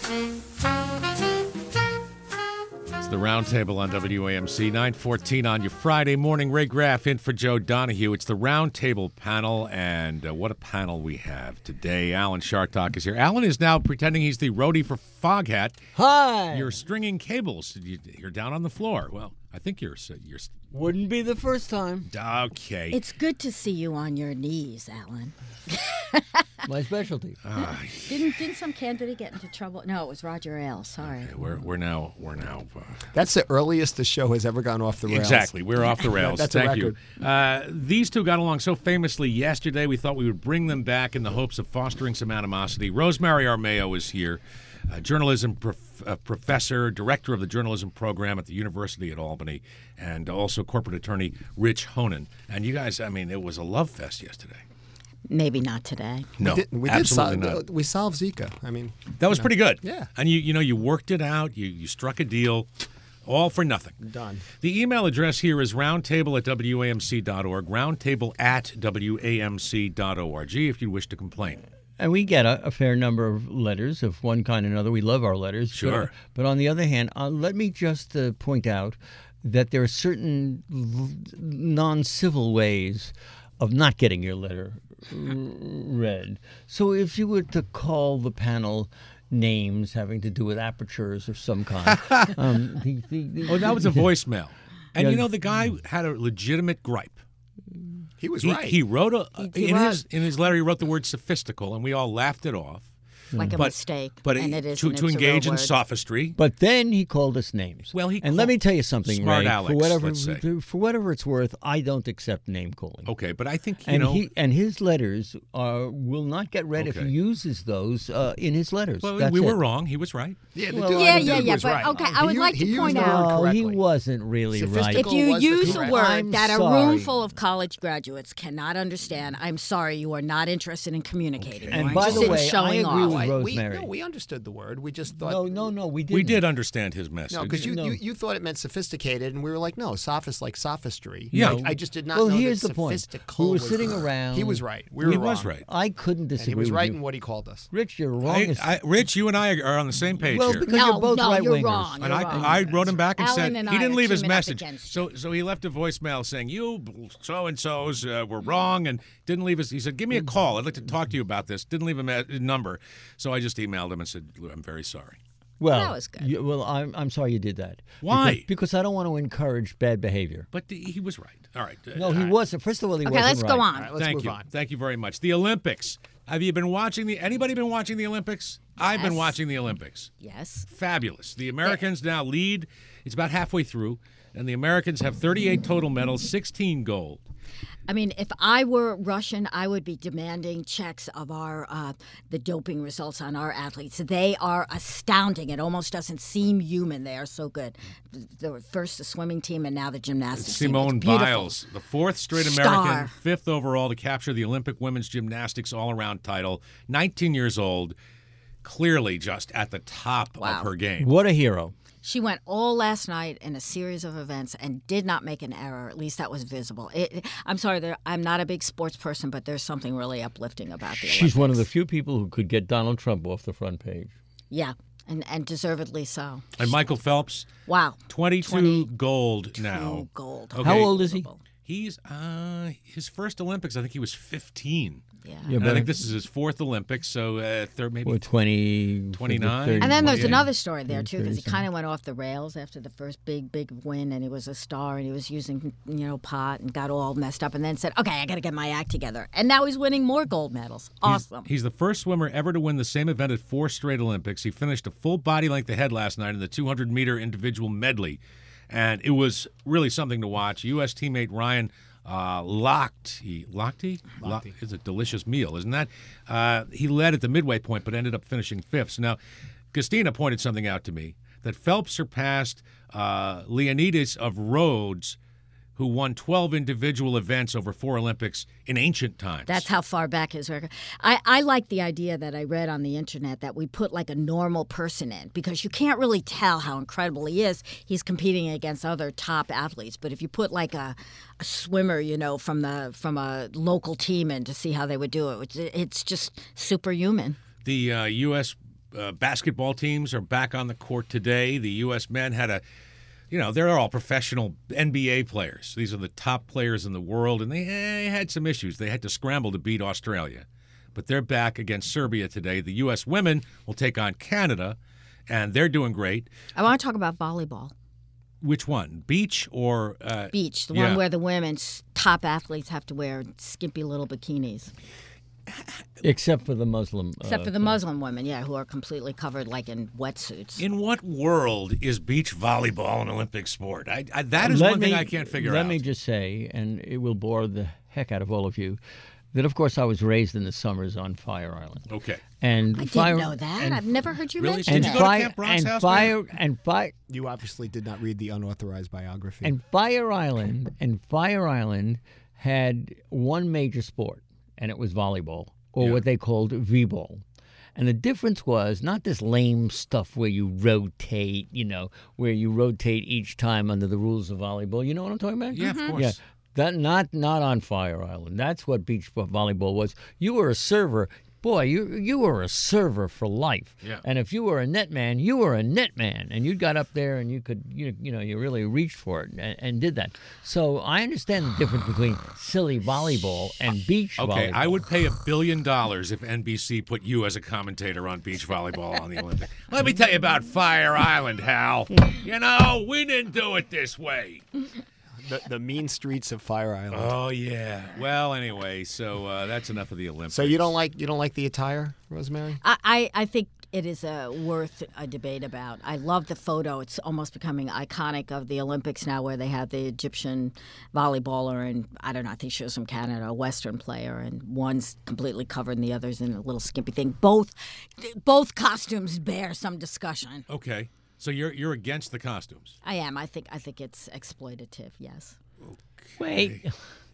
It's the Roundtable on WAMC, 9:14 on your Friday morning. Ray Graff in for Joe Donahue. It's the Roundtable panel, and what a panel we have today. Alan Shartok is here. Alan is now pretending he's the roadie for Foghat. Hi. You're stringing cables. You're down on the floor. Well, I think you're Wouldn't be the first time. okay. It's good to see you on your knees, Alan. My specialty. Didn't some candidate get into trouble? No, it was Roger Ailes. Sorry. Okay, we're now. That's the earliest the show has ever gone off the rails. Exactly. We're off the rails. That's a Thank you. record. These two got along so famously yesterday, we thought we would bring them back in the hopes of fostering some animosity. Rosemary Armao is here, journalism professor, director of the journalism program at the University at Albany, and also corporate attorney Rich Honan. And you guys, I mean, it was a love fest yesterday. Maybe not today. No, We absolutely not. We solved Zika. I mean, That was pretty good. Yeah. And you worked it out. You struck a deal. All for nothing. done. The email address here is roundtable@wamc.org, roundtable@wamc.org, if you wish to complain. And we get a fair number of letters of one kind or another. We love our letters. Sure. But on the other hand, let me just point out that there are certain non-civil ways of not getting your letter read. So if you were to call the panel names having to do with apertures of some kind. Oh, that was a voicemail. And Yeah. the guy had a legitimate gripe. He was He, right. he wrote He in was. his letter. He wrote the word sophistical, and we all laughed it off. Like a But- mistake. But and it is. to engage in sophistry. But then he called us names. Well, he and let called- me tell you something, Smart Ray. Alex, let's say. For whatever it's worth, I don't accept name calling. Okay, but I think And his letters will not get read if Okay. he uses those in his letters. Well, That's we were it. wrong. He was right. yeah, Well, dude, Yeah, the yeah, dude yeah. was But right. okay, I would He like used to point the word out. No, he correctly. wasn't really right. Sophistical If you was the use a correct- word I'm that a sorry. room full of college graduates cannot understand, I'm sorry, you are not interested in communicating. And You're by the interested in way, I showing agree off. with we, Rosemary. we understood the word. We just thought. No, we didn't. We did understand his message. No, because No. you thought it meant sophisticated, and we were like, no, sophist like sophistry. Yeah. I just did not Well, know here's that the point. sophistical We were was- sitting around. He was right. We he were was wrong. right. I couldn't And disagree he was with right you. in what he called us. Rich, you're wrong. Rich, you and I are on the same page Well, here. because you're both no, right-wingers. you're wrong. And You're wrong. I wrote him back and Alan said and he I didn't are leave his teaming up message. against So he left a voicemail saying you so-and-sos were wrong and didn't leave us. He said, give me a call. I'd like to talk to you about this. Didn't leave a number. So I just emailed him and said, I'm very sorry. Well, That was good. I'm sorry you did that. Why? Because I don't want to encourage bad behavior. But he was right. All right. No, he wasn't. First of all, he Okay, wasn't let's right. go on. All right, let's Thank move you. on. Thank you very much. The Olympics. Have you been watching anybody been watching the Olympics? I've been Yes. watching the Olympics. Yes. Fabulous. The Americans now lead. It's about halfway through, and the Americans have 38 total medals, 16 gold. I mean, if I were Russian, I would be demanding checks of our the doping results on our athletes. They are astounding. It almost doesn't seem human. They are so good. First the swimming team, and now the gymnastics team. Simone It's beautiful. Biles, the fourth straight Star. American, fifth overall to capture the Olympic women's gymnastics all-around title, 19 years old, clearly just at the top Wow. of her game. What a hero. She went all last night in a series of events and did not make an error. At least that was visible. I'm sorry, I'm not a big sports person, but there's something really uplifting about the She's one of the Olympics. few people who could get Donald Trump off the front page. Yeah, and deservedly so. And Michael Phelps, Wow. 22 gold now. Two gold. Okay. How old is he? He's his first Olympics. I think he was 15. Yeah. Yeah, And I but think this is his fourth Olympics, so maybe Well, 20, 29? 30, And then there's 28. another story there too, because he 37. kind of went off the rails after the first big win, and he was a star, and he was using pot and got all messed up, and then said, "Okay, I got to get my act together." And now he's winning more gold medals. Awesome. He's the first swimmer ever to win the same event at 4 straight Olympics. He finished a full body length ahead last night in the 200-meter individual medley, and it was really something to watch. U.S. teammate Ryan Lochte. It's a delicious meal, isn't that? He led at the midway point, but ended up finishing fifth. So now, Christina pointed something out to me, that Phelps surpassed Leonidas of Rhodes, who won 12 individual events over 4 Olympics in ancient times. That's how far back his record. I like the idea that I read on the internet that we put like a normal person in, because you can't really tell how incredible he is. He's competing against other top athletes, but if you put like a swimmer, from a local team in to see how they would do it, it's just superhuman. The U.S. basketball teams are back on the court today. The U.S. men had they're all professional NBA players. These are the top players in the world, and they had some issues. They had to scramble to beat Australia. But they're back against Serbia today. The U.S. women will take on Canada, and they're doing great. I want to talk about volleyball. Which one? Beach or beach? The one where the women's top athletes have to wear skimpy little bikinis. Except for the Muslim. Except for the Muslim women, who are completely covered like in wetsuits. In what world is beach volleyball an Olympic sport? That is one thing I can't figure out. Let me just say, and it will bore the heck out of all of you, that of course I was raised in the summers on Fire Island. Okay. And I didn't know that. I've never heard you mention Did that. you go to Camp Brown's house? Fire. You obviously did not read the unauthorized biography. And Fire Island had one major sport, and it was volleyball, or what they called v-ball. And the difference was not this lame stuff where you rotate, where you rotate each time under the rules of volleyball. You know what I'm talking about? Yeah, of course. Yeah. That not on Fire Island. That's what beach volleyball was. You were a server. Boy, you were a server for life. Yeah. And if you were a net man, you were a net man. And you got up there and you could, you really reached for it and did that. So I understand the difference between silly volleyball and beach volleyball. Okay, I would pay $1 billion if NBC put you as a commentator on beach volleyball on the Olympics. Let me tell you about Fire Island, Hal. We didn't do it this way. The mean streets of Fire Island. Oh yeah. Well, anyway, so that's enough of the Olympics. So you don't like the attire, Rosemary? I think it is worth a debate about. I love the photo. It's almost becoming iconic of the Olympics now, where they have the Egyptian volleyballer and I don't know. I think she was from Canada, a Western player, and one's completely covered and the other's in a little skimpy thing. Both costumes bear some discussion. Okay. So you're against the costumes? I am. I think it's exploitative. Yes. Okay. Wait.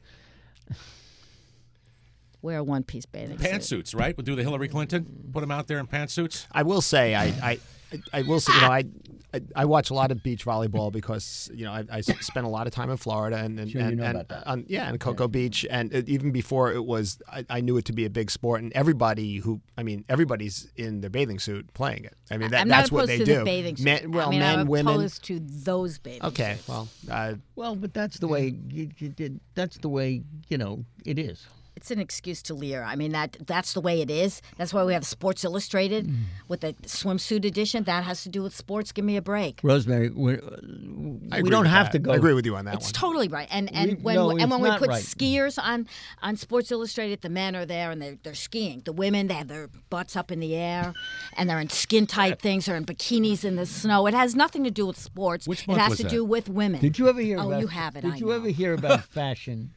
Wear a one-piece bathing suit. Pantsuits, right? We'll do the Hillary Clinton. Put them out there in pantsuits. I will say, I will say, I watch a lot of beach volleyball because I spent a lot of time in Florida and Cocoa Beach, and even before it was, I knew it to be a big sport, and everybody's in their bathing suit playing it. I mean, that's what they do. I'm not opposed to the bathing suit. Men, women. I'm opposed to those bathing Okay, suits. Well, but that's the way that's the way it is. It's an excuse to leer. I mean, that's the way it is. That's why we have Sports Illustrated with the swimsuit edition. That has to do with sports. Give me a break. Rosemary, we don't have to go. I agree with you on that one. It's totally right. And when we put skiers on Sports Illustrated, the men are there and they're skiing. The women, they have their butts up in the air and they're in skin tight things. They're in bikinis in the snow. It has nothing to do with sports. Which month it has was to that? do with women. Did you ever hear? You have it. Did you ever hear about fashion?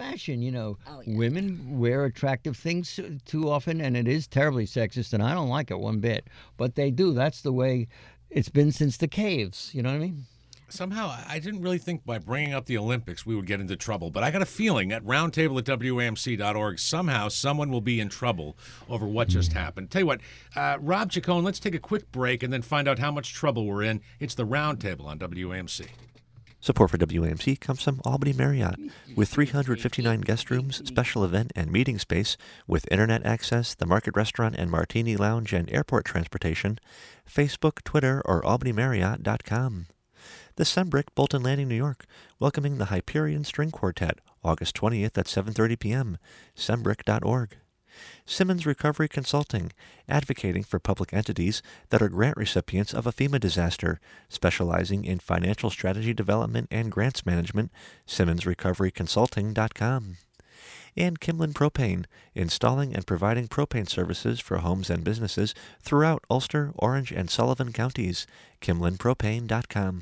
Women wear attractive things too often, and it is terribly sexist, and I don't like it one bit. But they do. That's the way it's been since the caves. You know what I mean? Somehow, I didn't really think by bringing up the Olympics we would get into trouble. But I got a feeling at roundtable at WAMC.org, somehow someone will be in trouble over what just happened. Tell you what, Rob Chacon, let's take a quick break and then find out how much trouble we're in. It's the Roundtable on WAMC. Support for WAMC comes from Albany Marriott, with 359 guest rooms, special event and meeting space, with internet access, the Market Restaurant and Martini Lounge, and airport transportation. Facebook, Twitter, or albanymarriott.com. The Sembrick, Bolton Landing, New York, welcoming the Hyperion String Quartet, August 20th at 7:30 p.m. Sembrick.org. Simmons Recovery Consulting, advocating for public entities that are grant recipients of a FEMA disaster, specializing in financial strategy development and grants management, SimmonsRecoveryConsulting.com. And Kimlin Propane, installing and providing propane services for homes and businesses throughout Ulster, Orange, and Sullivan counties, KimlinPropane.com.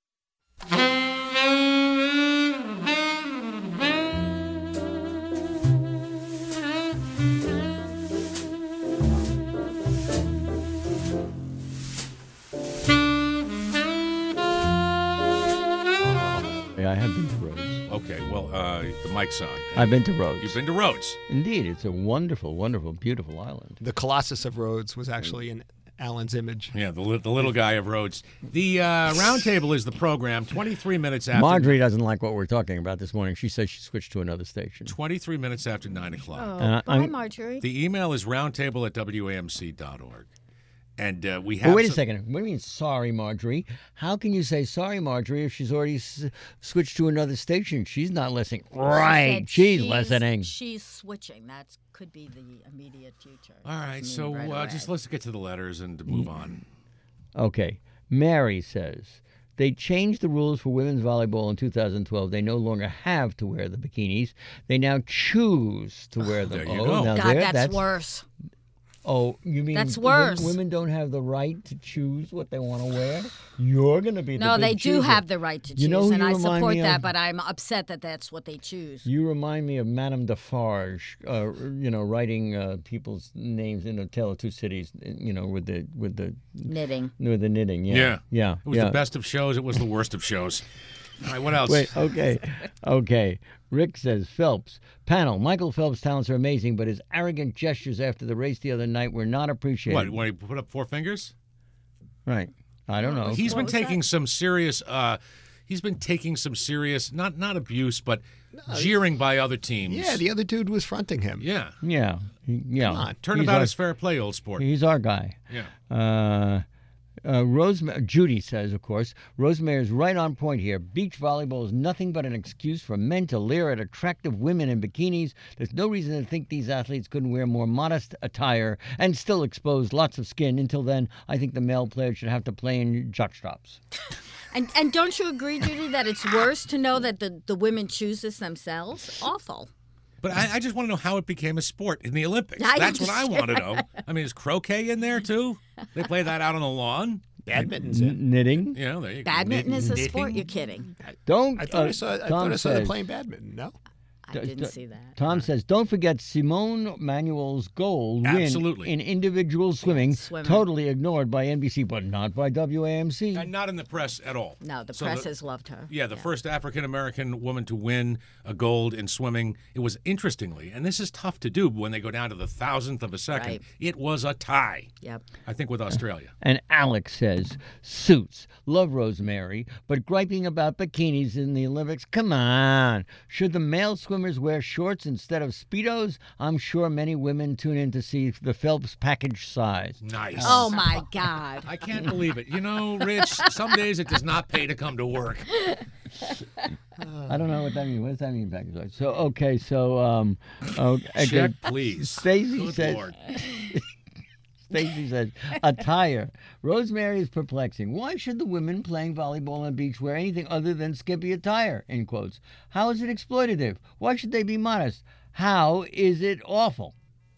I have been to Rhodes. Okay, well, the mic's on. I've been to Rhodes. You've been to Rhodes. Indeed, it's a wonderful, wonderful, beautiful island. The Colossus of Rhodes was actually in Alan's image. Yeah, the little guy of Rhodes. The Roundtable is the program. 23 minutes after. Marjorie doesn't like what we're talking about this morning. She says she switched to another station. 23 minutes after 9 o'clock. Oh, bye, Marjorie. The email is roundtable@wamc.org. And we have. Well, wait a second. What do you mean, sorry, Marjorie? How can you say sorry, Marjorie, if she's already switched to another station? She's not listening. Right. She's listening. She's switching. That could be the immediate future. All right. So just let's get to the letters and move on. Okay. Mary says, they changed the rules for women's volleyball in 2012. They no longer have to wear the bikinis. They now choose to wear them. There you go. Now God, that's worse. Oh, you mean that's worse? Women don't have the right to choose what they want to wear? You're going to be the No, big they do chooser. have the right to choose, and I support that, but I'm upset that that's what they choose. You remind me of Madame Defarge, writing people's names in A Tale of Two Cities, with the knitting. With the knitting, yeah. It was the best of shows. It was the worst of shows. All right, what else? Wait, okay. Rick says, Phelps, panel, Michael Phelps' talents are amazing, but his arrogant gestures after the race the other night were not appreciated. What, when he put up 4 fingers? Right. I don't know. He's been taking some serious, not abuse, but jeering by other teams. Yeah, the other dude was fronting him. Yeah. Yeah. Come on. Turnabout is fair play, old sport. He's our guy. Yeah. Judy says, of course, Rosemary's right on point here. Beach volleyball is nothing but an excuse for men to leer at attractive women in bikinis. There's no reason to think these athletes couldn't wear more modest attire and still expose lots of skin. Until then, I think the male players should have to play in jockstraps. And don't you agree, Judy, that it's worse to know that the women choose this themselves? Awful. But I just want to know how it became a sport in the Olympics. I That's what I want to know. I mean, is croquet in there, too? They play that out on the lawn? Badminton's in. Knitting. Yeah, there you go. Badminton is a sport? You're kidding. I thought I saw them playing badminton. No? I didn't see that. Tom says, don't forget Simone Manuel's gold Absolutely. win in individual swimming, Swimming. totally ignored by NBC, but not by WAMC. And not in the press at all. No, the press has loved her. Yeah, the first African-American woman to win a gold in swimming. It was interestingly, and this is tough to do when they go down to the thousandth of a second, Right. it was a tie. Yep. I think with Australia. And Alex says, suits, love Rosemary, but griping about bikinis in the Olympics, come on. Should the male swimmers wear shorts instead of Speedos? I'm sure many women tune in to see the Phelps package size. Nice. Oh, my God. I can't believe it. You know, Rich, some days it does not pay to come to work. I don't know what that means. What does that mean, package size? So, okay, Check, please. Stacey Good says... Lord. Stacey says, attire. Rosemary is perplexing. Why should the women playing volleyball on the beach wear anything other than skimpy attire? In quotes. How is it exploitative? Why should they be modest? How is it awful?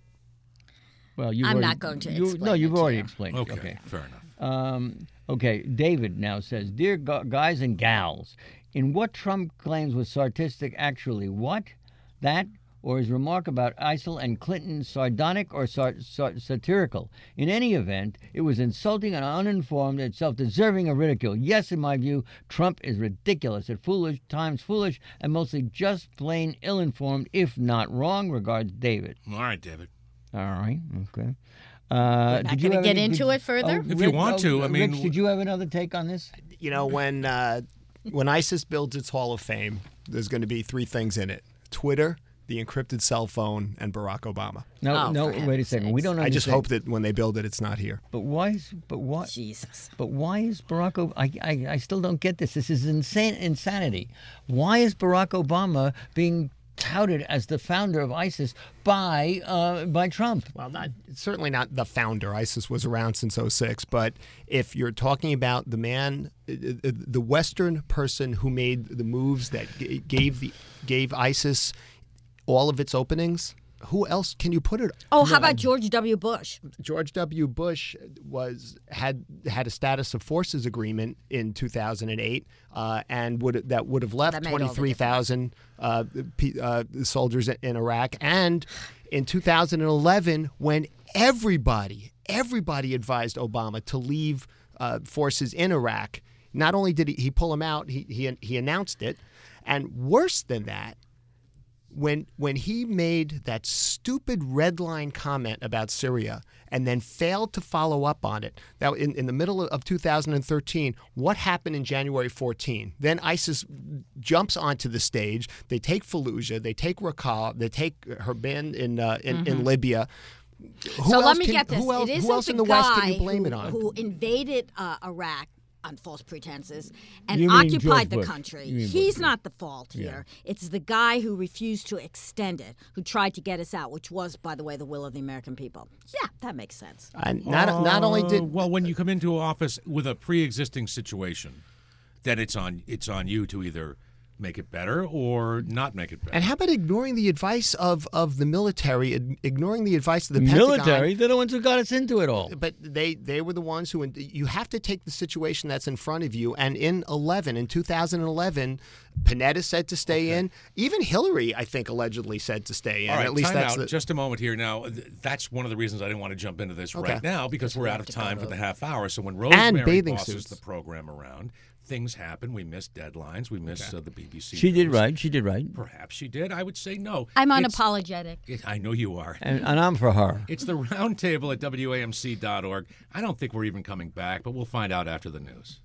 Well, I'm not going to explain No, you've it to already you. explained Okay, it. Okay. fair enough. Okay, David now says, dear guys and gals, in what Trump claims was sarcastic actually what? That? Or his remark about ISIL and Clinton sardonic or satirical? In any event, it was insulting and uninformed and self-deserving of ridicule. Yes, in my view, Trump is ridiculous, at times foolish, and mostly just plain ill-informed, if not wrong. Regards, David. All right, David. All right, okay. Not going to get into it further? If you want to, I mean... Rich, did you have another take on this? You know, when ISIS builds its Hall of Fame, there's going to be 3 things in it. Twitter, the encrypted cell phone, and Barack Obama. No, wait a second. We don't understand. I just hope that when they build it, it's not here. But why? Jesus. But why is Barack Obama... I still don't get this. This is insanity. Why is Barack Obama being touted as the founder of ISIS by Trump? Well, certainly not the founder. ISIS was around since 2006. But if you're talking about the man, the Western person who made the moves that gave ISIS all of its openings, who else can you put it? Oh, how about George W. Bush? George W. Bush had a status of forces agreement in 2008, and would have left 23,000 soldiers in Iraq. And in 2011, when everybody advised Obama to leave forces in Iraq, not only did he pull them out, he announced it, and worse than that, when he made that stupid red line comment about Syria and then failed to follow up on it. Now, in the middle of 2013, what happened in January 14? Then ISIS jumps onto the stage. They take Fallujah. They take Raqqa. They take Hurban in Libya. So let me get this. Who else, it isn't who else the in the guy West can you blame it on? who invaded Iraq on false pretenses and You mean occupied the George Bush. country. You mean He's Bush. not the fault here. It's the guy who refused to extend it, who tried to get us out, which was, by the way, the will of the American people. Yeah, that makes sense. Not only did Well, when you come into office with a pre-existing situation, then it's on you to either make it better or not make it better. And how about ignoring the advice of the military, ignoring the advice of the Pentagon? Military, they're the ones who got us into it all. But they were the ones who, you have to take the situation that's in front of you. And in 2011, Panetta said to stay in. Even Hillary, I think, allegedly said to stay in. All right, At least time that's out. Just a moment here. Now, that's one of the reasons I didn't want to jump into this right now, because we're out of time for the half hour. So when Rosemary bathing bosses suits. the program around, things happen. We miss deadlines. We miss the BBC. She did news. right. She did right. Perhaps she did. I would say no. I'm It's- unapologetic. I know you are. And I'm for her. It's the roundtable at WAMC.org. I don't think we're even coming back, but we'll find out after the news.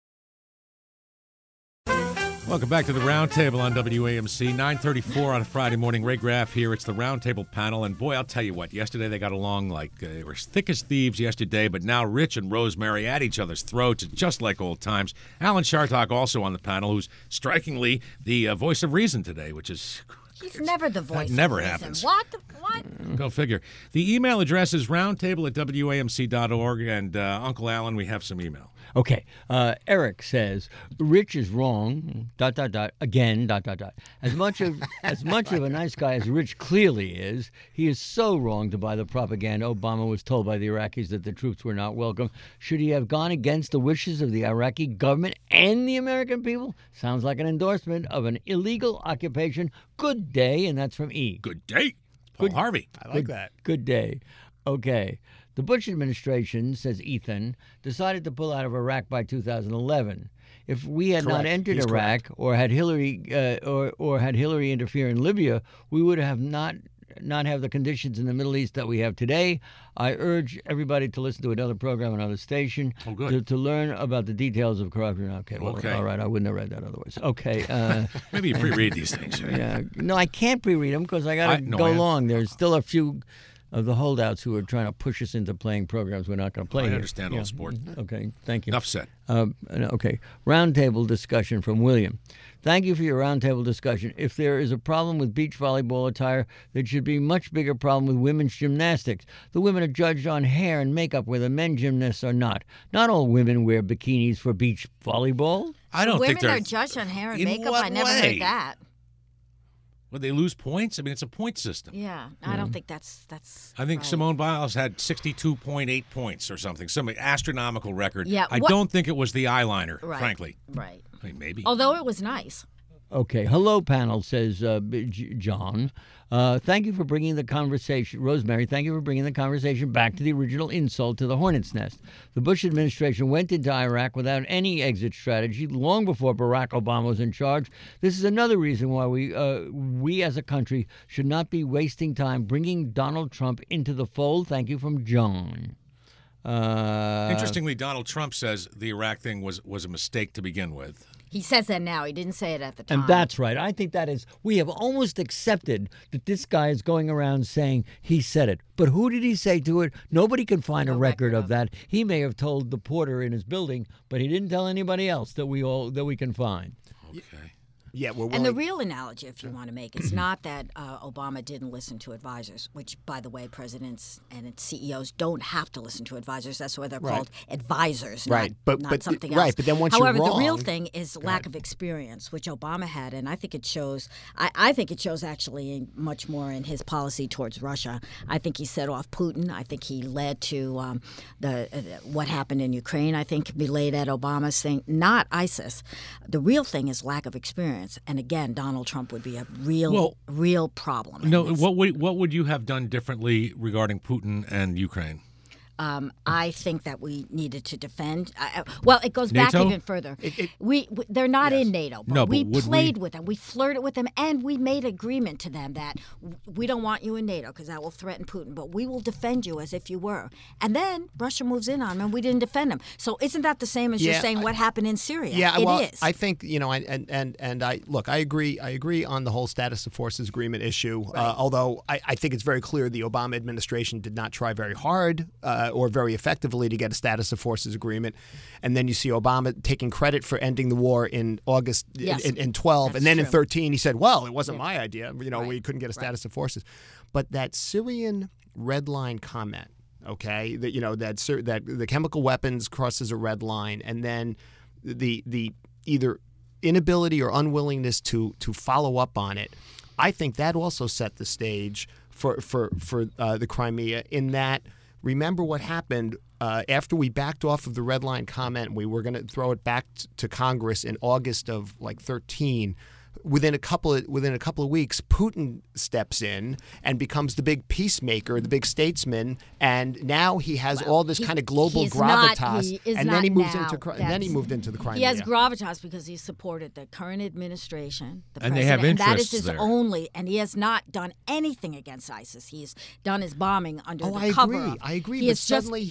Welcome back to the Roundtable on WAMC, 9:34 on a Friday morning. Ray Graff here. It's the Roundtable panel, and boy, I'll tell you what, yesterday they got along like they were thick as thieves yesterday, but now Rich and Rosemary at each other's throats, just like old times. Alan Chartock also on the panel, who's strikingly the voice of reason today, which is... He's never the voice. That never of reason. happens. What? Go figure. The email address is roundtable@WAMC.org, and Uncle Alan, we have some email. Okay. Eric says Rich is wrong. ... Again. ... As much of a nice guy as Rich clearly is, he is so wrong to buy the propaganda Obama was told by the Iraqis that the troops were not welcome. Should he have gone against the wishes of the Iraqi government and the American people? Sounds like an endorsement of an illegal occupation. Good day, and that's from E. Good day. Paul Harvey. I like that. Good day. Okay. The Bush administration, says Ethan, decided to pull out of Iraq by 2011. If we had not Correct. entered He's Iraq correct. or had Hillary or had Hillary interfere in Libya, we would have not have the conditions in the Middle East that we have today. I urge everybody to listen to another program, another station, Oh, good. to learn about the details of corruption. Okay, well, Okay. all right. I wouldn't have read that otherwise. Okay. Maybe you pre-read these things. Yeah. No, I can't pre-read them because I got to go long. There's still a few of the holdouts who are trying to push us into playing programs we're not going to play. I here. understand all sport. Okay, thank you. Enough said. Okay, roundtable discussion from William. Thank you for your roundtable discussion. If there is a problem with beach volleyball attire, there should be a much bigger problem with women's gymnastics. The women are judged on hair and makeup, where the men gymnasts are not. Not all women wear bikinis for beach volleyball. I don't think Women they're... are judged on hair and In makeup. what I never way? heard that. Would they lose points? I mean, it's a point system. Yeah, I don't think that's. I think right. Simone Biles had 62.8 points or something, some astronomical record. Yeah, I what- don't think it was the eyeliner, Right. frankly. Right. I mean, maybe. Although it was nice. Okay, hello panel, says John. Thank you for bringing the conversation, Rosemary, thank you for bringing the conversation back to the original insult to the hornet's nest. The Bush administration went into Iraq without any exit strategy long before Barack Obama was in charge. This is another reason why we as a country should not be wasting time bringing Donald Trump into the fold. Thank you from John. Interestingly, Donald Trump says the Iraq thing was a mistake to begin with. He says that now. He didn't say it at the time. And that's right. I think that is, we have almost accepted that this guy is going around saying he said it. But who did he say to it? Nobody can find a record of that. He may have told the porter in his building, but he didn't tell anybody else that we can find. Okay. Yeah, we're willing. And the real analogy, if you want to make, it's not that Obama didn't listen to advisors, which, by the way, presidents and CEOs don't have to listen to advisors. That's why they're called advisors, Right, not but something right, else. but then once you're However, the real wrong- thing is lack of experience, which Obama had, and I think it shows. I think it shows actually much more in his policy towards Russia. I think he set off Putin. I think he led to what happened in Ukraine. I think can be laid at Obama's thing, not ISIS. The real thing is lack of experience. And again, Donald Trump would be a real problem. in No, this. what would you have done differently regarding Putin and Ukraine? I think that we needed to defend. Well, it goes back NATO? even further. They're not in NATO, but No, but we would played with them. We flirted with them, and we made agreement to them that we don't want you in NATO because that will threaten Putin, but we will defend you as if you were. And then Russia moves in on them, and we didn't defend them. So isn't that the same as you're saying what happened in Syria? Yeah, it well, is. I think, and I look, I agree on the whole status of forces agreement issue. Right. Although I think it's very clear the Obama administration did not try very hard or very effectively to get a status of forces agreement. And then you see Obama taking credit for ending the war in August in 12, and then in 13 he said, "Well, it wasn't my idea. We couldn't get a status of forces." But that Syrian red line comment, okay, that the chemical weapons crosses a red line, and then the either inability or unwillingness to follow up on it, I think that also set the stage for the Crimea. In that, remember what happened after we backed off of the red line comment. We were going to throw it back to Congress in August of 13. Within a couple of weeks, Putin steps in and becomes the big peacemaker, the big statesman, and now he has all this kind of global gravitas. And then he moved into the Crimea. He has gravitas because he supported the current administration, the and president, they have interests and that is his there. only. And he has not done anything against ISIS. He's done his bombing under the cover. I agree. But suddenly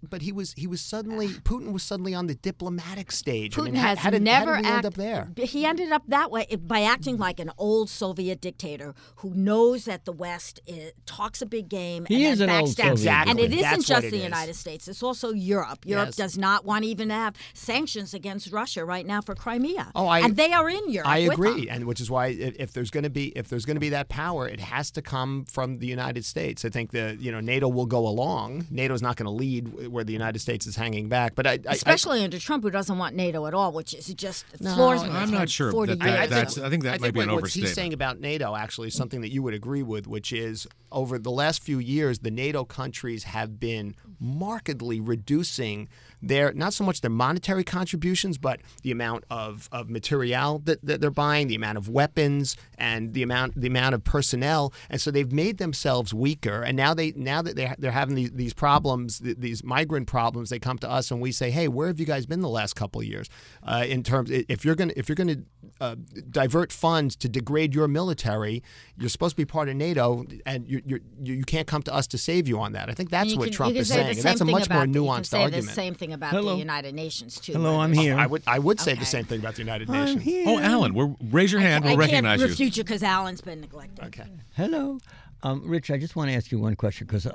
Putin was suddenly on the diplomatic stage. Putin how did we end up there? He ended up that way by acting like an old Soviet dictator who knows that the West talks a big game He and is then an backs old down. Soviet And it dictator. isn't That's just what the it is. United States; it's also Europe. Europe does not want even to have sanctions against Russia right now for Crimea. And they are in Europe. I with agree, them. and which is why if there's going to be that power, it has to come from the United States. I think NATO will go along. NATO's not going to lead where the United States is hanging back. But especially under Trump, who doesn't want NATO at all, which is just floors me. I'm not sure. 40 years. I think that might be an what overstatement. he's saying about NATO actually is something that you would agree with, which is over the last few years, the NATO countries have been markedly reducing their, not so much their monetary contributions, but the amount of material that they're buying, the amount of weapons, and the amount of personnel, and so they've made themselves weaker. And now that they're having these problems, these migrant problems, they come to us and we say, hey, where have you guys been the last couple of years? In terms, if you're going to divert funds to degrade your military, you're supposed to be part of NATO, and you can't come to us to save you on that. I think that's what Trump is saying, and that's a much more nuanced argument. You can say the same thing about the United Nations too. Hello, I'm here. I would say the same thing about the United Nations. Oh, Alan, raise your hand. We'll recognize I can't refute you. you because Alan's been neglected. Okay. Hello. Rich, I just want to ask you one question because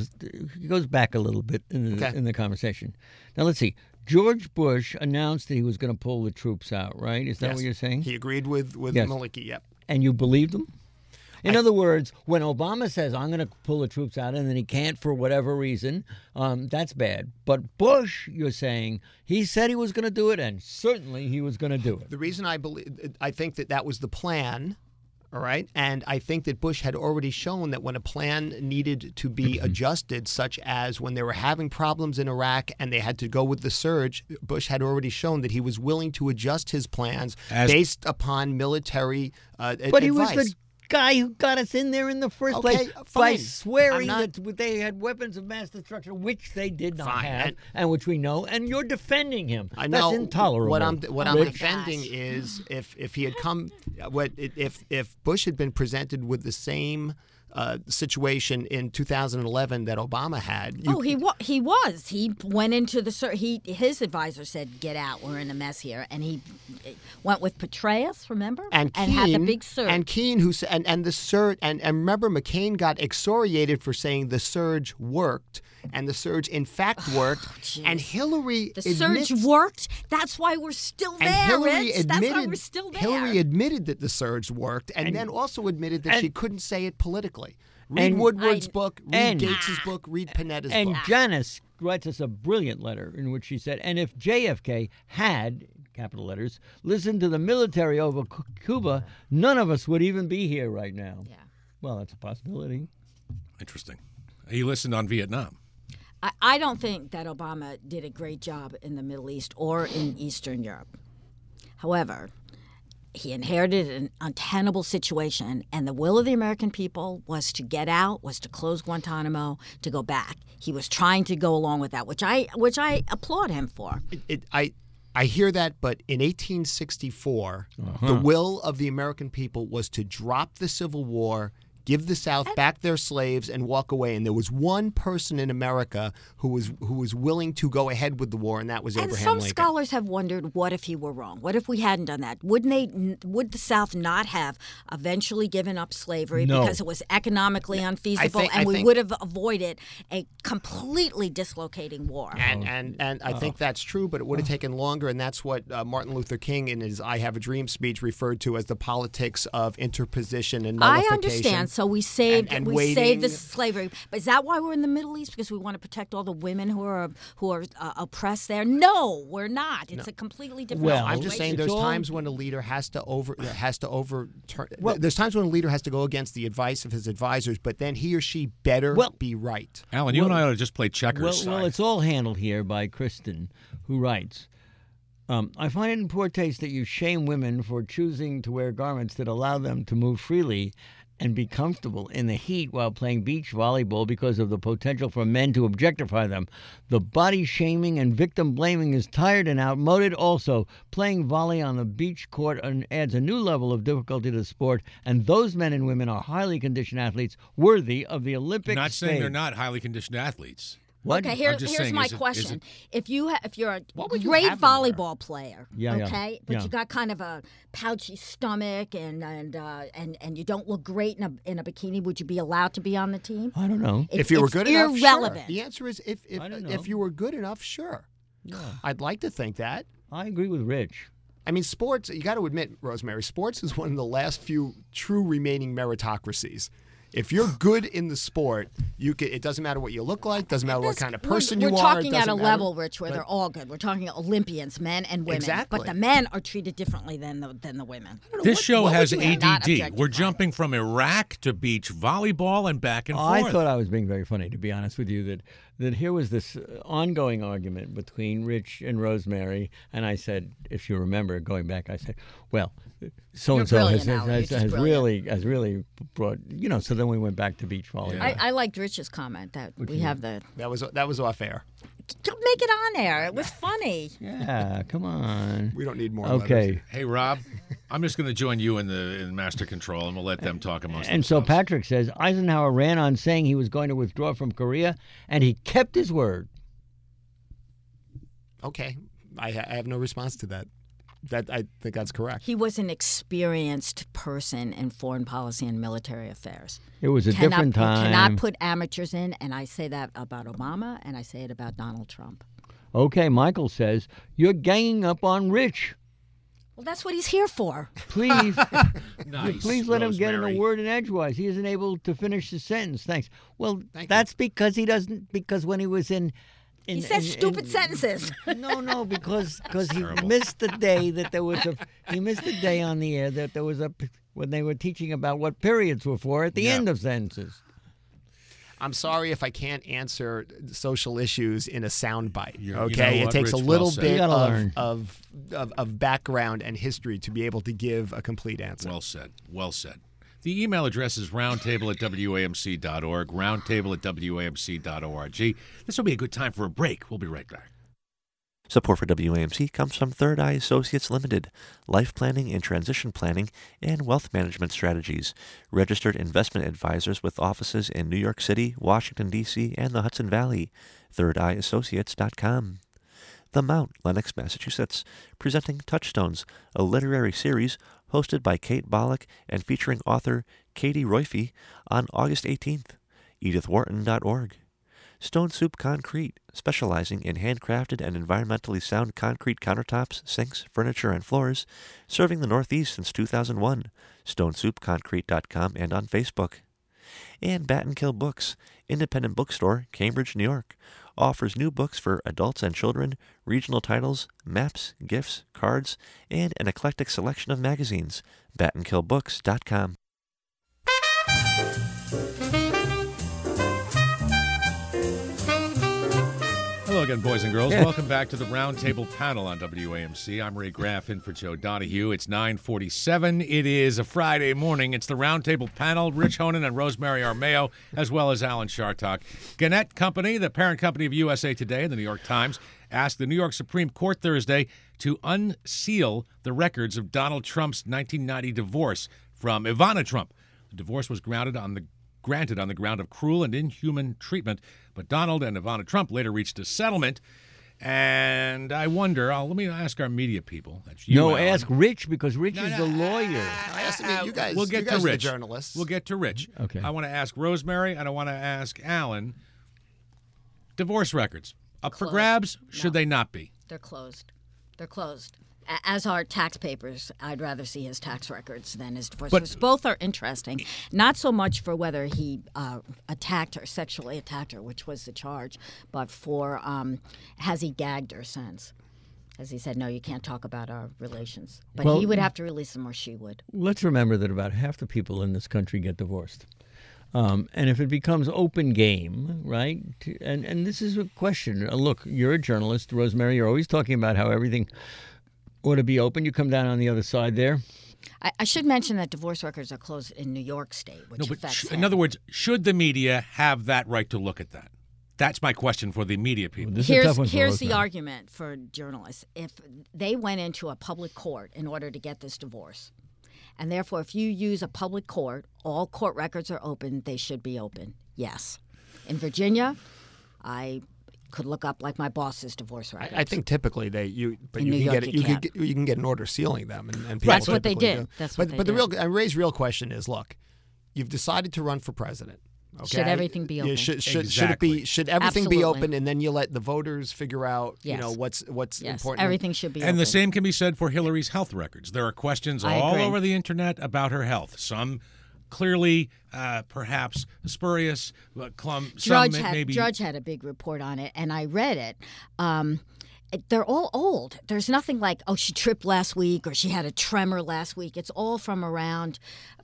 it goes back a little bit in the conversation. Now, let's see. George Bush announced that he was going to pull the troops out, right? Is that what you're saying? He agreed with Yes. Maliki, yep. And you believed him? In other words, when Obama says, I'm going to pull the troops out, and then he can't for whatever reason, that's bad. But Bush, you're saying, he said he was going to do it, and certainly he was going to do it. The reason I think that was the plan, all right? And I think that Bush had already shown that when a plan needed to be adjusted, such as when they were having problems in Iraq and they had to go with the surge, Bush had already shown that he was willing to adjust his plans based upon military advice. But he was the guy who got us in there in the first place by swearing that they had weapons of mass destruction, which they did not have, and which we know. And you're defending him. I know. That's intolerable. What I'm defending is if he had come, if Bush had been presented with the same situation in 2011 that Obama had. He was. He went into the his advisor said, "Get out. We're in a mess here," and he went with Petraeus, remember, and had the big surge. And Keane, and the surge, and remember, McCain got excoriated for saying the surge worked. And the surge, in fact, worked. And Hillary surge worked. That's why we're still there, That's why we're still there. Hillary admitted that the surge worked, and then also admitted that she couldn't say it politically. Read Woodward's book, read Gates's book, read Panetta's book. And Janice writes us a brilliant letter in which she said, and if JFK had, capital letters, listened to the military over Cuba, none of us would even be here right now. Yeah. Well, that's a possibility. Interesting. He listened on Vietnam. I don't think that Obama did a great job in the Middle East or in Eastern Europe. However, he inherited an untenable situation, and the will of the American people was to get out, was to close Guantanamo, to go back. He was trying to go along with that, which I applaud him for. I hear that, but in 1864, the will of the American people was to drop the Civil War, give the South back their slaves, and walk away. And there was one person in America who was willing to go ahead with the war, and that was Abraham Lincoln. And some scholars have wondered, what if he were wrong? What if we hadn't done that? Would the South not have eventually given up slavery because it was economically unfeasible, and we would have avoided a completely dislocating war? And I think that's true, but it would have taken longer, and that's what Martin Luther King in his I Have a Dream speech referred to as the politics of interposition and nullification. I understand. So we saved the slavery. But is that why we're in the Middle East? Because we want to protect all the women who are oppressed there? No, we're not. It's a completely different situation. I'm just saying there's times when a leader has to overturn. There's times when a leader has to go against the advice of his advisors, but then he or she better be right. Alan, you and I ought to just play checkers. Well, it's all handled here by Kristen, who writes, I find it in poor taste that you shame women for choosing to wear garments that allow them to move freely and be comfortable in the heat while playing beach volleyball because of the potential for men to objectify them. The body shaming and victim blaming is tired and outmoded. Also, playing volley on the beach court adds a new level of difficulty to the sport, and those men and women are highly conditioned athletes worthy of the Olympic Not saying stage. they're not highly conditioned athletes. What? Okay, here's my question. If you're a would you great have them volleyball player, but Yeah. you got kind of a pouchy stomach and you don't look great in a bikini, would you be allowed to be on the team? I don't know. If you were good enough, irrelevant. sure. The answer is I don't know. if you were good enough, sure. Yeah. I'd like to think that. I agree with Rich. I mean, sports, you got to admit, Rosemary, sports is one of the last few true remaining meritocracies. If you're good in the sport, it doesn't matter what you look like, doesn't matter what kind of person you are. We're talking at a matter, level, Rich, where they're all good. We're talking Olympians, men and women. Exactly. But the men are treated differently than the women. This show has would you not ADD. objectify? We're jumping from Iraq to beach volleyball and back and forth. I thought I was being very funny, to be honest with you, that here was this ongoing argument between Rich and Rosemary, and I said, if you remember, going back, I said, well, so-and-so has really brought, so then we went back to beach volleyball. Yeah. I liked Rich's comment that we have the... That was off air. Make it on air. It was funny. Yeah, come on. We don't need more Okay. letters. Hey, Rob, I'm just going to join you in master control, and we'll let them talk amongst And themselves. so Patrick says, Eisenhower ran on saying he was going to withdraw from Korea, and he kept his word. Okay. I have no response to that. I think that's correct. He was an experienced person in foreign policy and military affairs. It was a different time. Cannot put amateurs in, and I say that about Obama, and I say it about Donald Trump. Okay, Michael says, you're ganging up on Rich. Well, that's what he's here for. Please, Nice, please let him get in Rosemary. a word in edgewise. He isn't able to finish the sentence. Thanks. Well, that's because he doesn't. Because when he was in He says stupid sentences. No, because he terrible. missed the day that there was he missed the day on the air that there was when they were teaching about what periods were for at the end of sentences. I'm sorry if I can't answer social issues in a soundbite. You Okay, know it what, takes Rich? a little Well said. You bit gotta learn. of background and history to be able to give a complete answer. Well said. Well said. The email address is roundtable@wamc.org, roundtable@wamc.org. This will be a good time for a break. We'll be right back. Support for WAMC comes from Third Eye Associates Limited, life planning and transition planning and wealth management strategies, registered investment advisors with offices in New York City, Washington, D.C., and the Hudson Valley. ThirdEyeAssociates.com. The Mount, Lenox, Massachusetts, presenting Touchstones, a literary series hosted by Kate Bollock and featuring author Katie Royfey on August 18th. EdithWharton.org. Stone Soup Concrete, specializing in handcrafted and environmentally sound concrete countertops, sinks, furniture, and floors, serving the Northeast since 2001. StoneSoupConcrete.com and on Facebook. And Bat and Kill Books, independent bookstore, Cambridge, New York, offers new books for adults and children, regional titles, maps, gifts, cards, and an eclectic selection of magazines. BatandKillBooks.com. Hello, Hello again, boys and girls. Welcome back to the Roundtable Panel on WAMC. I'm Ray Graff in for Joe Donahue. It's 9:47. It is a Friday morning. It's the Roundtable Panel. Rich Honan and Rosemary Armao, as well as Alan Chartock. Gannett Company, the parent company of USA Today and the New York Times, asked the New York Supreme Court Thursday to unseal the records of Donald Trump's 1990 divorce from Ivana Trump. The divorce was granted on the ground of cruel and inhuman treatment, but Donald and Ivana Trump later reached a settlement. And I wonder, let me ask our media people. That's you, Alan. Ask Rich, because Rich is the lawyer. You guys, we'll get you to guys Rich. Are the journalists. We'll get to Rich. Okay. I want to ask Rosemary, and I want to ask Alan. Divorce records, up for grabs? Should they not be? They're closed. They're closed. As are tax papers. I'd rather see his tax records than his divorce records. Both are interesting. Not so much for whether he attacked her, sexually attacked her, which was the charge, but for has he gagged her since? As he said, no, you can't talk about our relations. But he would have to release them or she would. Let's remember that about half the people in this country get divorced. And if it becomes open game, right, and this is a question. Look, you're a journalist, Rosemary. You're always talking about how everything ought to be open. You come down on the other side there. I should mention that divorce records are closed in New York State, which affects him. In other words, should the media have that right to look at that? That's my question for the media people. Here's the argument for journalists. If they went into a public court in order to get this divorce, and therefore if you use a public court, all court records are open, they should be open. Yes. In Virginia, I could look up like my boss's divorce records. I think typically you can get an order sealing them, and people that's what they did. Do. That's what but they did. Ray's real question is: look, you've decided to run for president. Okay? Should everything be open? Yeah, should everything be open, and then you let the voters figure out what's important. Everything should be open. And the same can be said for Hillary's health records. There are questions all over the internet about her health. Some clearly, perhaps spurious, Drudge had a big report on it, and I read it. They're all old. There's nothing like, she tripped last week or she had a tremor last week. It's all from around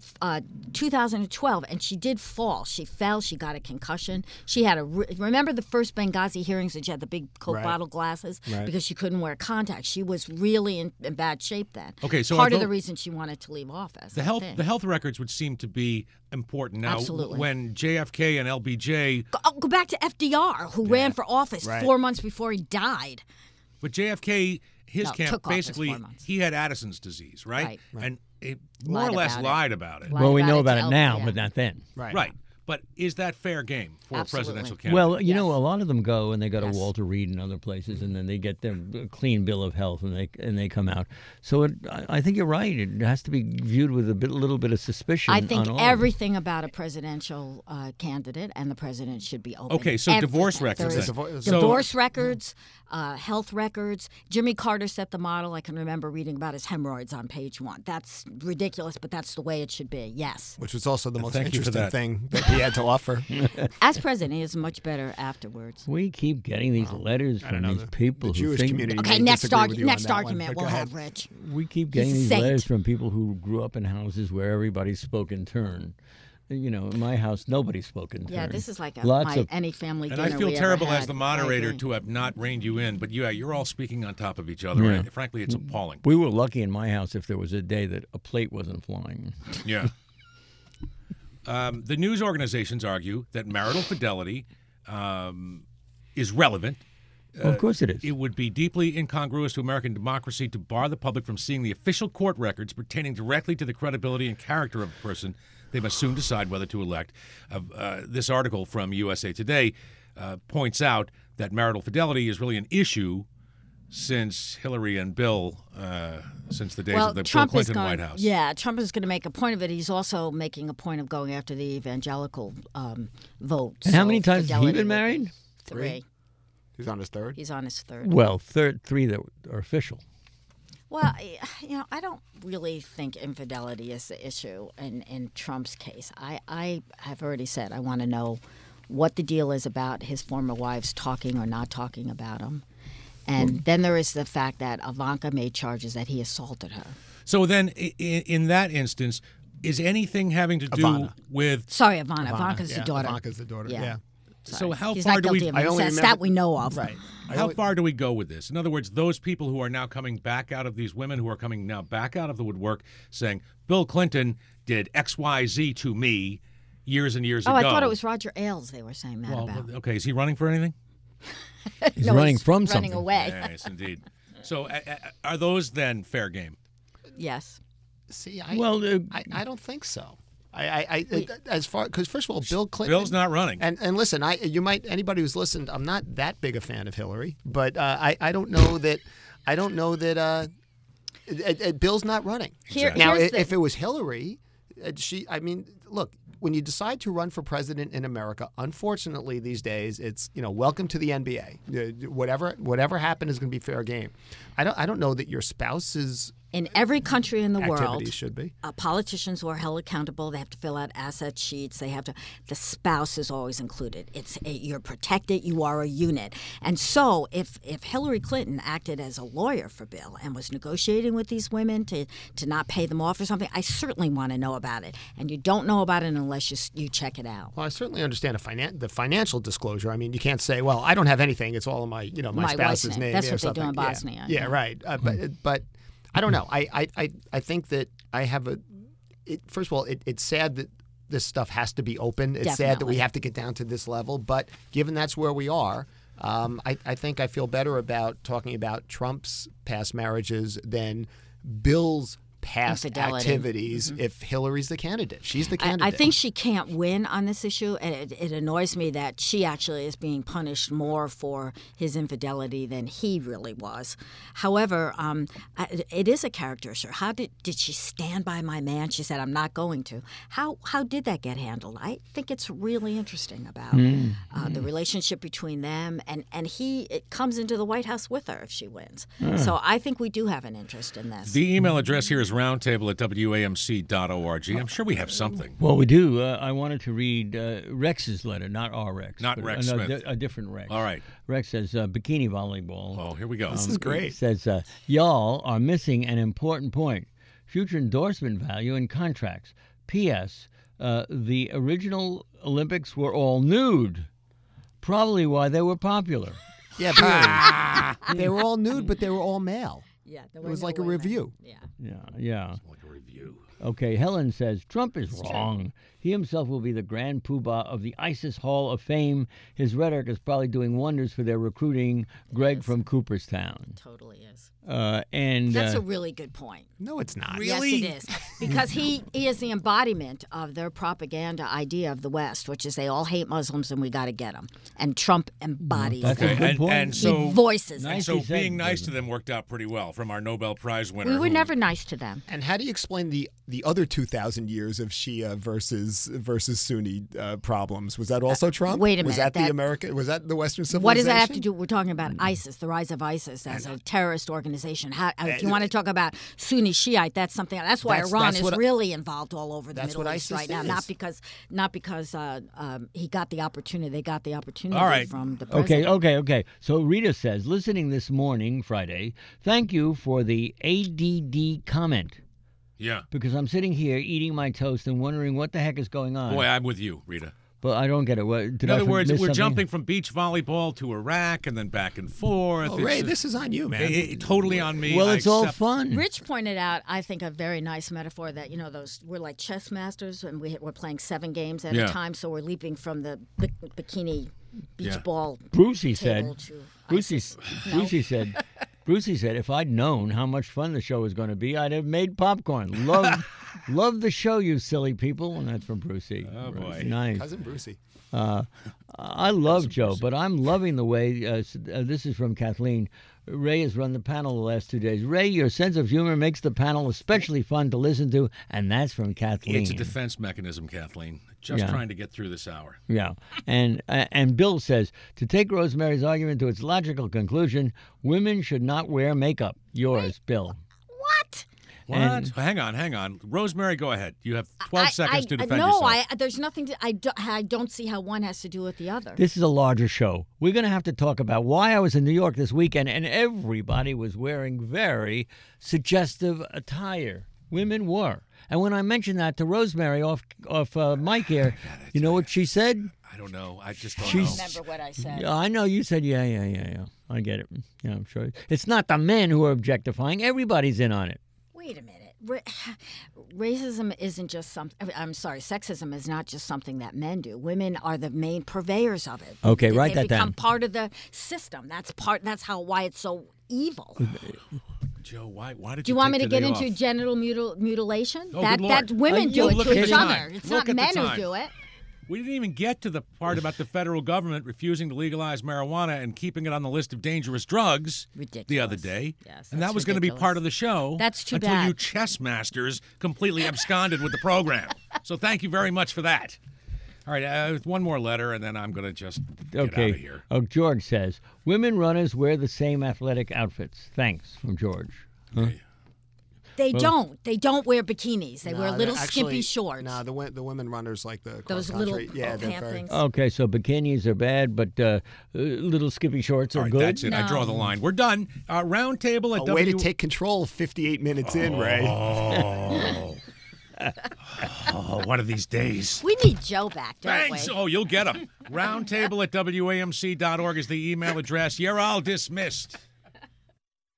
2012, and she did fall. She fell. She got a concussion. She had remember the first Benghazi hearings that she had the big Coke bottle glasses because she couldn't wear contacts. She was really in bad shape then. Okay, so part of the reason she wanted to leave office. The health records would seem to be important. Now, absolutely. When JFK and LBJ... Go back to FDR, who ran for office 4 months before he died. But JFK, his camp, basically, he had Addison's disease, right? And it more or less lied about it. Well, we know about it now, but not then. Right. But is that fair game for a presidential candidate? Well, you know, a lot of them go and they go to Walter Reed and other places, and then they get their clean bill of health, and they come out. So I think you're right. It has to be viewed with a little bit of suspicion. I think everything about a presidential candidate and the president should be open. Okay, so divorce records. Divorce records, health records. Jimmy Carter set the model. I can remember reading about his hemorrhoids on page 1. That's ridiculous, but that's the way it should be. Yes. Which was also the most interesting thing that he had to offer. As president, he is much better afterwards. We keep getting these letters from these people the who Jewish think... community. Okay, next argument we'll have, Rich. We keep getting these letters from people who grew up in houses where everybody spoke in turn. You know, in my house, nobody spoke in turn. Yeah, this is like any family dinner. And I feel terrible as the moderator to have not reined you in, but you're all speaking on top of each other. Yeah. And frankly, it's appalling. We were lucky in my house if there was a day that a plate wasn't flying. Yeah. The news organizations argue that marital fidelity is relevant. Well, of course it is. It would be deeply incongruous to American democracy to bar the public from seeing the official court records pertaining directly to the credibility and character of a person they must soon decide whether to elect. This article from USA Today points out that marital fidelity is really an issue since Hillary and Bill, since the days of the Bill Clinton White House. Yeah, Trump is going to make a point of it. He's also making a point of going after the evangelical vote. And how many times has he been married? 3. He's on his 3rd? He's on his 3rd. Well, 3 that are official. Well, I don't really think infidelity is the issue in Trump's case. I have already said I want to know what the deal is about his former wives talking or not talking about him. And then there is the fact that Ivanka made charges that he assaulted her. So then, in that instance, is anything having to do with... Sorry, Ivanka's the daughter. Ivanka's the daughter, yeah. So how He's far not do we... guilty of incest, that we know of. Right. How far do we go with this? In other words, those people who are now coming back out of these women who are coming now back out of the woodwork saying, Bill Clinton did XYZ to me years and years ago. I thought it was Roger Ailes they were saying that about. Okay, is he running for anything? He's running from running something. away. Yes, indeed. So are those then fair game? Yes. See, I don't think so. Because first of all, Bill Clinton. Bill's not running. And listen, anybody who's listened, I'm not that big a fan of Hillary, but I don't know that Bill's not running. Now, if it was Hillary, look, when you decide to run for president in America, unfortunately these days it's welcome to the NBA. Whatever happened is going to be fair game. I don't know that your spouse's in every country in the world, should be. Politicians who are held accountable. They have to fill out asset sheets. The spouse is always included. You're protected. You are a unit. And so if Hillary Clinton acted as a lawyer for Bill and was negotiating with these women to not pay them off or something, I certainly want to know about it. And you don't know about it unless you check it out. Well, I certainly understand the financial disclosure. I mean, you can't say, well, I don't have anything. It's all in my my spouse's name. That's what they do in something. Bosnia. Yeah, right. But I don't know. I think that I have first of all, it's sad that this stuff has to be open. It's sad that we have to get down to this level. But given that's where we are, I think I feel better about talking about Trump's past marriages than Bill's past activities if Hillary's the candidate. She's the candidate. I think she can't win on this issue, and it annoys me that she actually is being punished more for his infidelity than he really was. However, it is a character issue. How did she stand by my man? She said, I'm not going to. How did that get handled? I think it's really interesting about the relationship between them, and it comes into the White House with her if she wins. So I think we do have an interest in this. The email address here is roundtable@wamc.org. I'm sure we have something. Well, we do. I wanted to read Rex's letter, not our Rex. Not Rex Smith. A different Rex. All right. Rex says, bikini volleyball. Oh, here we go. This is great. Says, y'all are missing an important point. Future endorsement value in contracts. P.S. The original Olympics were all nude. Probably why they were popular. Yeah, they were all nude, but they were all male. Yeah, it was like a review. Yeah. Like a review. Okay, Helen says, Trump is wrong. He himself will be the grand poobah of the ISIS Hall of Fame. His rhetoric is probably doing wonders for their recruiting Greg from Cooperstown. Totally is. And that's a really good point. No, it's not. Really? Yes, it is. Because he is the embodiment of their propaganda idea of the West, which is they all hate Muslims and we got to get them. And Trump embodies That's that. a good point. And so he voices Nice. it. So He said, being nice to them worked out pretty well from our Nobel Prize winner. We were who- never nice to them. And how do you explain the other 2,000 years of Shia versus Sunni problems? Was that also Trump? Wait a Was minute, Was that the Western civilization? What does that have to do? We're talking about ISIS, the rise of ISIS as a terrorist organization. If you want to talk about Sunni Shiite, that's something. That's why Iran is really involved all over the Middle East right now. Not because he got the opportunity. They got the opportunity from the president. Okay. So Rita says, listening this morning, Friday, thank you for the ADD comment. Yeah. Because I'm sitting here eating my toast and wondering what the heck is going on. Boy, I'm with you, Rita. But I don't get it. In other words, we're jumping from beach volleyball to Iraq and then back and forth. Oh, Ray, this is on you, man. Totally on me. Well, it's all fun. Rich pointed out, I think, a very nice metaphor that, we're like chess masters and we're playing 7 games at a time, so we're leaping from the bikini beach ball Brucey table said, to Brucey said, if I'd known how much fun the show was going to be, I'd have made popcorn. Love the show, you silly people. And that's from Brucey. Oh, boy. Nice. Cousin Brucey. I love Joe, but I'm loving the way, this is from Kathleen, Ray has run the panel the last 2 days. Ray, your sense of humor makes the panel especially fun to listen to, and that's from Kathleen. It's a defense mechanism, Kathleen. Just trying to get through this hour. Yeah. And Bill says, to take Rosemary's argument to its logical conclusion, women should not wear makeup. Yours, Bill. What? What? And- Hang on. Rosemary, go ahead. You have 12 seconds to defend yourself. No, there's nothing I don't see how one has to do with the other. This is a larger show. We're going to have to talk about why I was in New York this weekend, and everybody was wearing very suggestive attire. Women were. And when I mentioned that to Rosemary off mic here, you know what she said? I don't know. I just don't I know. don't remember what I said. Yeah, I know you said yeah. I get it. Yeah, I'm sure. It's not the men who are objectifying. Everybody's in on it. Wait a minute. Racism isn't just something. I'm sorry, sexism is not just something that men do. Women are the main purveyors of it. Okay, write that They become down. part of the system. That's why it's so evil. Joe, why did Do you want me to get into genital mutilation? Oh, good Lord. That women do it look to at each the other. time. It's Look not at the men who time. do it. We didn't even get to the part about the federal government refusing to legalize marijuana and keeping it on the list of dangerous drugs Ridiculous. the other day. Yes, and that that's was going to be ridiculous. part of the show. That's too until bad. you chess masters completely absconded with the program. So thank you very much for that. All right, one more letter, and then I'm going to just get out of here. Oh, George says, women runners wear the same athletic outfits. Thanks, from George. Huh? They don't. They don't wear bikinis. They wear little actually, skimpy shorts. No, the women runners like the Those cross little country. Yeah, they're pant very. things. Okay, so bikinis are bad, but little skimpy shorts are All right, good. that's it. I draw the line. We're done. Round table at A way to take control 58 minutes in, Ray. Oh, one of these days. We need Joe back, don't Thanks. we? Oh, you'll get him. Roundtable at WAMC.org is the email address. You're all dismissed.